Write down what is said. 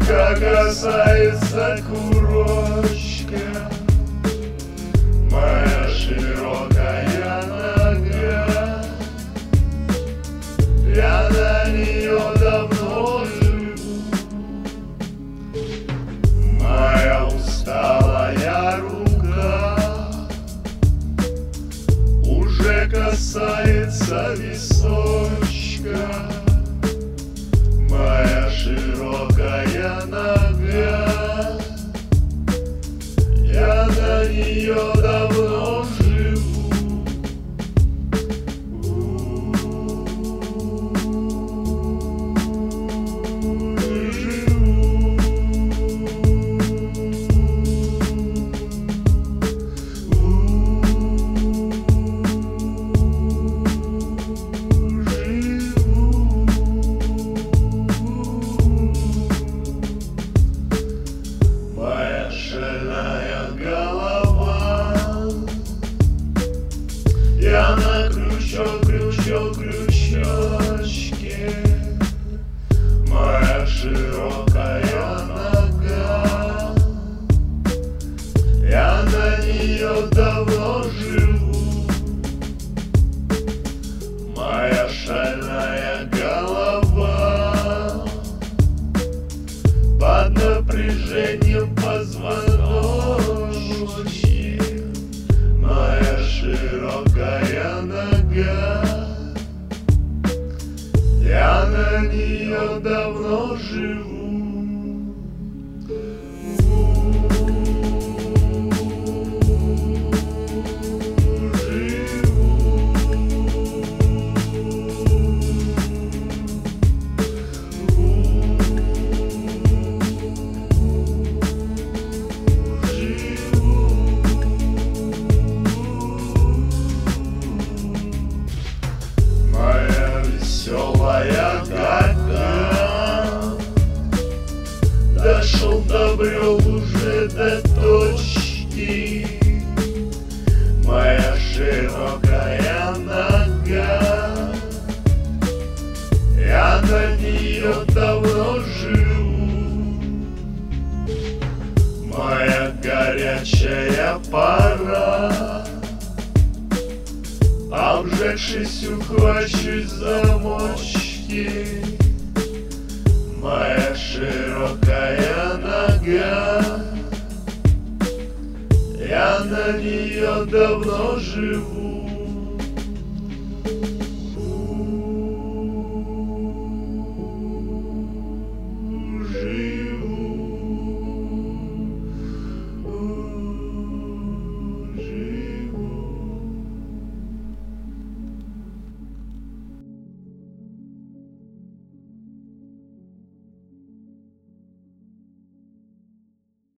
Как касается курочка, моя широкая нога, я на нее давно живу. Моя усталая рука уже касается височка, моя широкая нога, я на нее давно живу. Моя шальная голова, я на крючочке, моя широкая нога, я на нее давно живу. Моя шальная голова под напряжением позвоночника, моя широкая нога, я на нее давно живу. Веселая гага, дошел, добрел уже до точки, моя широкая нога, я на нее давно живу. Моя горячая пора, обжегшись, ухвачусь за мочки, моя широкая нога, я на нее давно живу.